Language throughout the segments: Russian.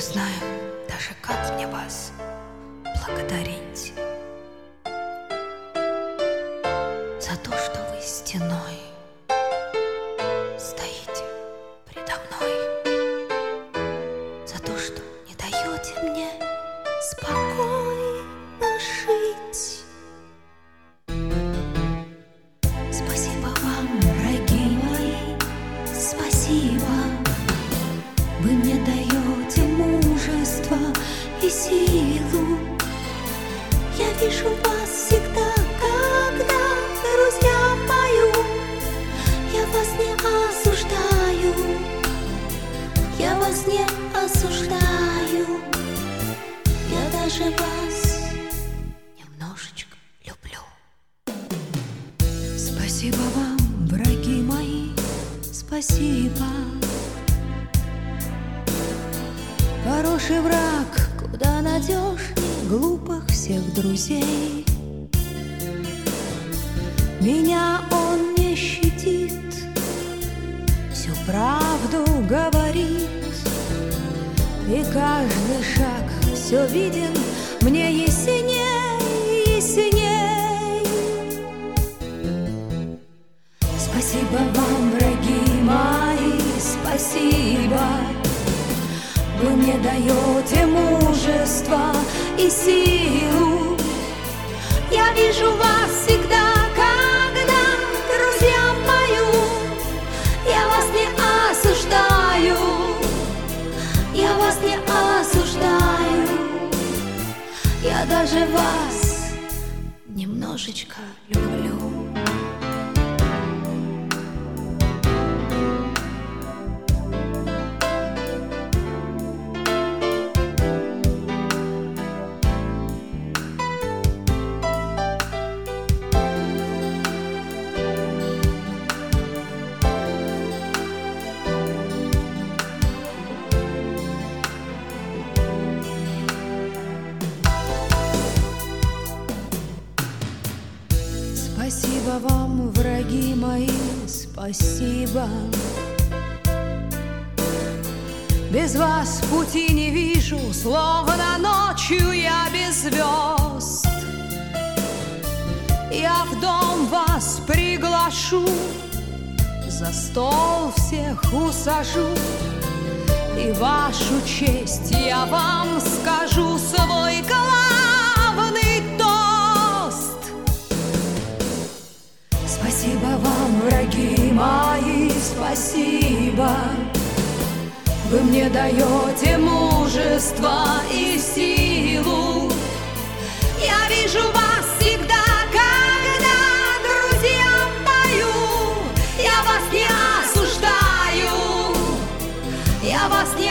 знаю даже, как мне вас благодарить за то, что вы стеной стоите предо мной, за то, что не даете мне спокойно жить. Спасибо вам, враги мои, спасибо. Вы мне даете мужество и силу. Я вижу вас всегда, когда друзья пою. Я вас не осуждаю, я вас не осуждаю. Я даже вас немножечко люблю. Спасибо вам, враги мои, спасибо. Хороший враг куда надежней глупых всех друзей. Меня он не щадит, всю правду говорит, и каждый шаг все виден мне ясней, ясней. Спасибо вам, враги мои, спасибо. Вы мне даете мужество и силу. Я вижу вас всегда, когда друзьям пою. Я вас не осуждаю, я вас не осуждаю. Я даже вас немножечко люблю. Спасибо вам, враги мои, спасибо. Без вас пути не вижу, словно ночью я без звезд. Я в дом вас приглашу, за стол всех усажу, и вашу честь я вам скажу свой главный тост. Спасибо вам, враги мои, спасибо. Вы мне даете мужество и силу. Я вижу вас всегда, когда друзьям пою. Я вас не осуждаю, я вас не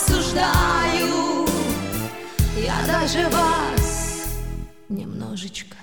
осуждаю. Я даже вас немножечко